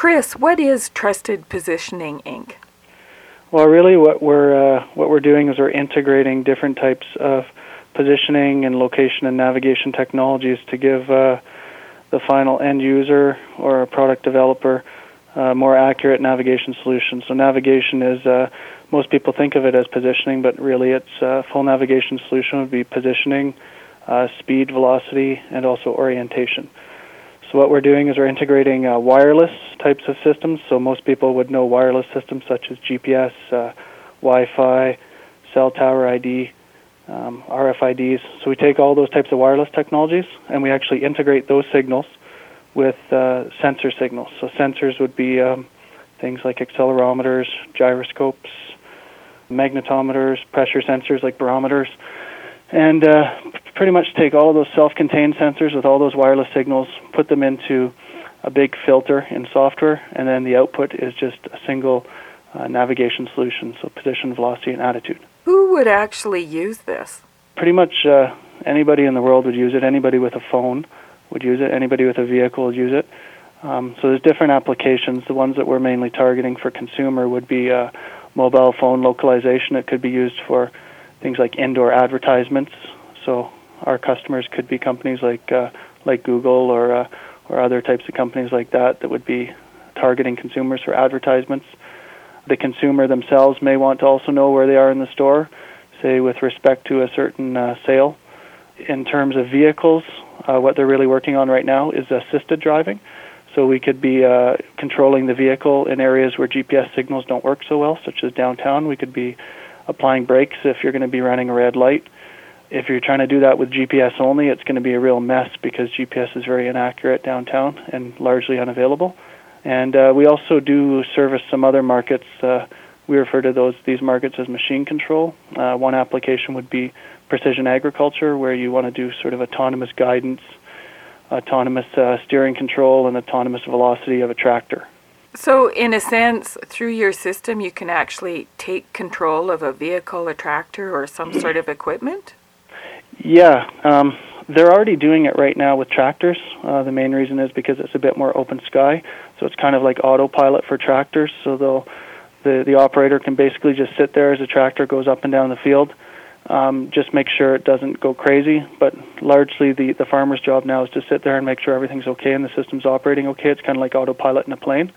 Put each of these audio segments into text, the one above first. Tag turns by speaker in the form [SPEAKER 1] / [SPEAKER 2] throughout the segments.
[SPEAKER 1] Chris, what is Trusted Positioning, Inc.?
[SPEAKER 2] Well, really what we're doing is we're integrating different types of positioning and location and navigation technologies to give the final end user or a product developer more accurate navigation solutions. So navigation is, most people think of it as positioning, but really it's full navigation solution would be positioning, speed, velocity, and also orientation. So what we're doing is we're integrating wireless types of systems. So most people would know wireless systems such as GPS, Wi-Fi, cell tower ID, RFIDs. So we take all those types of wireless technologies and we actually integrate those signals with sensor signals. So sensors would be things like accelerometers, gyroscopes, magnetometers, pressure sensors like barometers, and pretty much take all of those self-contained sensors with all those wireless signals, put them into a big filter in software, and then the output is just a single navigation solution, so position, velocity, and attitude.
[SPEAKER 1] Who would actually use this?
[SPEAKER 2] Pretty much anybody in the world would use it. Anybody with a phone would use it. Anybody with a vehicle would use it. So there's different applications. The ones that we're mainly targeting for consumer would be mobile phone localization. It could be used for things like indoor advertisements. So our customers could be companies like Google or other types of companies like that would be targeting consumers for advertisements. The consumer themselves may want to also know where they are in the store, say with respect to a certain sale. In terms of vehicles, what they're really working on right now is assisted driving. So we could be controlling the vehicle in areas where GPS signals don't work so well, such as downtown. We could be applying brakes if you're going to be running a red light. If you're trying to do that with GPS only, it's going to be a real mess because GPS is very inaccurate downtown and largely unavailable. And we also do service some other markets. We refer to these markets as machine control. One application would be precision agriculture, where you want to do sort of autonomous guidance, autonomous steering control, and autonomous velocity of a tractor.
[SPEAKER 1] So in a sense, through your system, you can actually take control of a vehicle, a tractor, or some sort of equipment?
[SPEAKER 2] Yeah, they're already doing it right now with tractors. The main reason is because it's a bit more open sky, so it's kind of like autopilot for tractors. So the operator can basically just sit there as a tractor goes up and down the field, just make sure it doesn't go crazy. But largely the farmer's job now is to sit there and make sure everything's okay and the system's operating okay. It's kind of like autopilot in a plane.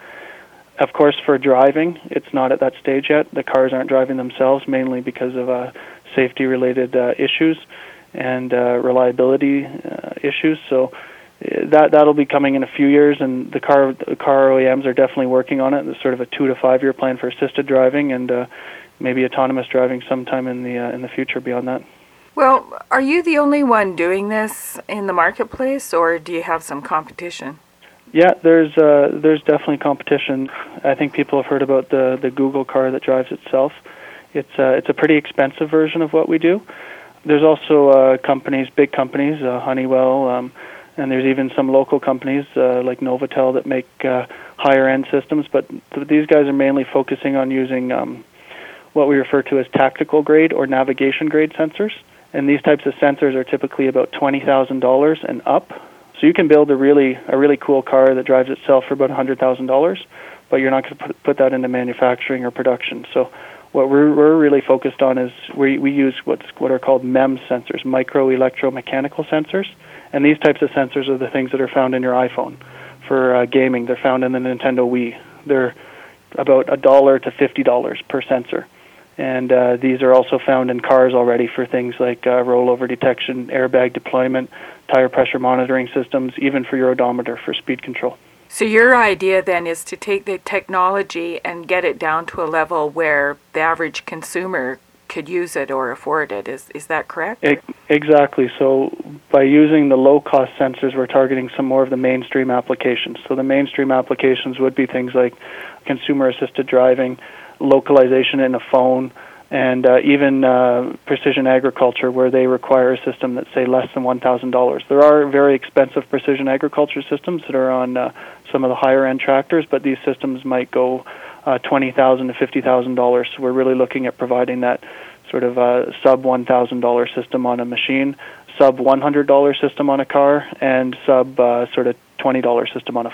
[SPEAKER 2] Of course, for driving, it's not at that stage yet. The cars aren't driving themselves, mainly because of safety-related issues and reliability issues. So that'll be coming in a few years, and the car OEMs are definitely working on it. There's sort of a 2 to 5 year plan for assisted driving and maybe autonomous driving sometime in the future beyond that.
[SPEAKER 1] Well, are you the only one doing this in the marketplace, or do you have some competition?
[SPEAKER 2] Yeah, there's definitely competition. I think people have heard about the Google car that drives itself. It's a pretty expensive version of what we do. There's also companies, big companies, Honeywell, and there's even some local companies like Novotel that make higher-end systems. But these guys are mainly focusing on using what we refer to as tactical grade or navigation grade sensors. And these types of sensors are typically about $20,000 and up. So you can build a really cool car that drives itself for about $100,000, but you're not going to put that into manufacturing or production. So what we're really focused on is we use what are called MEMS sensors, micro electromechanical sensors, and these types of sensors are the things that are found in your iPhone. For gaming, they're found in the Nintendo Wii. They're about $1 to $50 per sensor. And these are also found in cars already for things like rollover detection, airbag deployment, tire pressure monitoring systems, even for your odometer for speed control.
[SPEAKER 1] So your idea then is to take the technology and get it down to a level where the average consumer could use it or afford it. Is that correct?
[SPEAKER 2] Exactly. So by using the low-cost sensors, we're targeting some more of the mainstream applications. So the mainstream applications would be things like consumer-assisted driving, localization in a phone, and even precision agriculture, where they require a system that's, say, less than $1,000. There are very expensive precision agriculture systems that are on some of the higher-end tractors, but these systems might go $20,000 to $50,000. So we're really looking at providing that sort of sub $1,000 system on a machine, sub $100 system on a car, and sub sort of $20 system on a phone.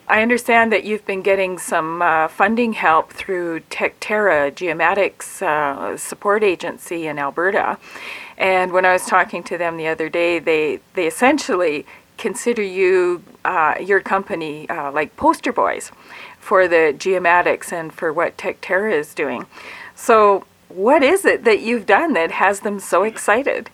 [SPEAKER 1] I understand that you've been getting some funding help through Tekterra, Geomatics support agency in Alberta. And when I was talking to them the other day, they essentially consider you, your company, like poster boys for the geomatics and for what Tekterra is doing. So what is it that you've done that has them so excited?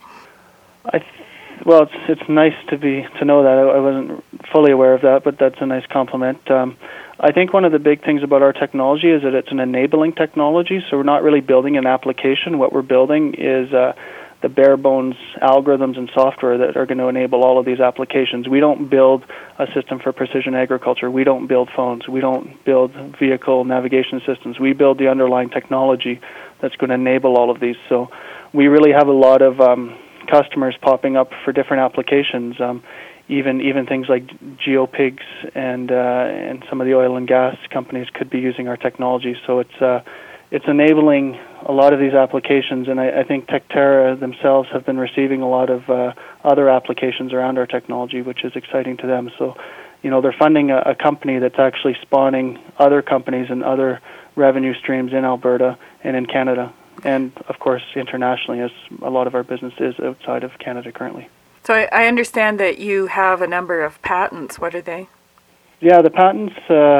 [SPEAKER 2] Well, it's nice to know that. I wasn't fully aware of that, but that's a nice compliment. I think one of the big things about our technology is that it's an enabling technology, so we're not really building an application. What we're building is the bare bones algorithms and software that are going to enable all of these applications. We don't build a system for precision agriculture. We don't build phones. We don't build vehicle navigation systems. We build the underlying technology that's going to enable all of these. So we really have a lot of customers popping up for different applications, even things like GeoPigs and some of the oil and gas companies could be using our technology. So it's enabling a lot of these applications, and I think Tekterra themselves have been receiving a lot of other applications around our technology, which is exciting to them. So, they're funding a company that's actually spawning other companies and other revenue streams in Alberta and in Canada, and of course internationally, as a lot of our business is outside of Canada currently.
[SPEAKER 1] So I understand that you have a number of patents. What are they?
[SPEAKER 2] Yeah, the patents,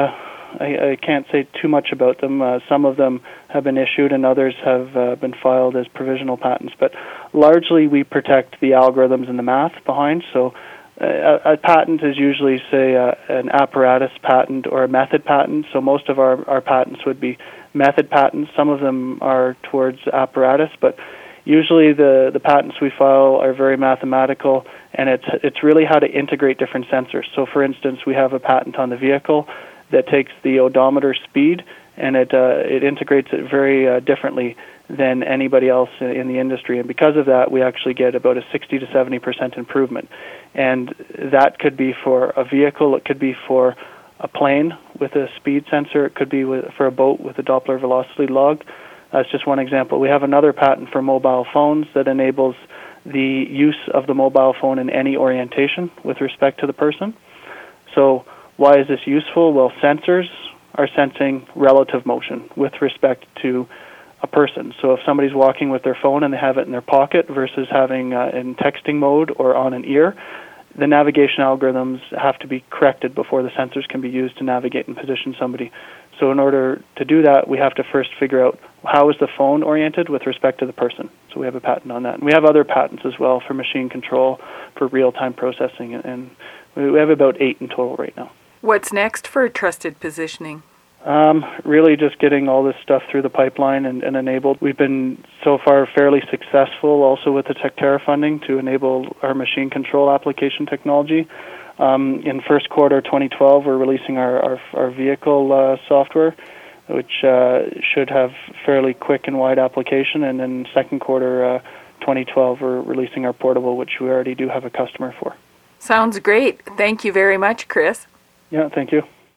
[SPEAKER 2] I can't say too much about them. Some of them have been issued and others have been filed as provisional patents, but largely we protect the algorithms and the math behind. So a patent is usually, say, an apparatus patent or a method patent. So most of our patents would be method patents. Some of them are towards apparatus, but usually the patents we file are very mathematical, and it's really how to integrate different sensors. So for instance, we have a patent on the vehicle that takes the odometer speed, and it integrates it very differently than anybody else in the industry. And because of that, we actually get about a 60 to 70% improvement. And that could be for a vehicle, it could be for a plane with a speed sensor, it could be for a boat with a Doppler velocity log. That's just one example. We have another patent for mobile phones that enables the use of the mobile phone in any orientation with respect to the person. So why is this useful? Well, sensors are sensing relative motion with respect to a person. So if somebody's walking with their phone and they have it in their pocket versus having in texting mode or on an ear, the navigation algorithms have to be corrected before the sensors can be used to navigate and position somebody. So in order to do that, we have to first figure out how is the phone oriented with respect to the person. So we have a patent on that. And we have other patents as well for machine control, for real-time processing, and we have about 8 in total right now.
[SPEAKER 1] What's next for trusted positioning?
[SPEAKER 2] Really just getting all this stuff through the pipeline and enabled. We've been so far fairly successful also with the Tekterra funding to enable our machine control application technology. In first quarter 2012, we're releasing our vehicle software, which should have fairly quick and wide application. And then second quarter 2012, we're releasing our portable, which we already do have a customer for.
[SPEAKER 1] Sounds great. Thank you very much, Chris.
[SPEAKER 2] Yeah, thank you.